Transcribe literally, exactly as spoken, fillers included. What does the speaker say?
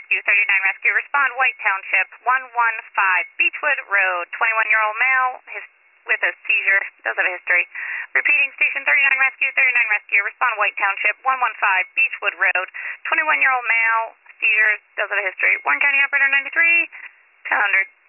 Rescue, thirty-nine Rescue, respond White Township, one one five Beechwood Road, twenty-one-year-old male his, with a seizure, does have a history. Repeating, Station thirty-nine Rescue, thirty-nine Rescue, respond White Township, one one five Beechwood Road, twenty-one-year-old male, seizure, does have a history. Warren County Operator ninety-three, ten hundred.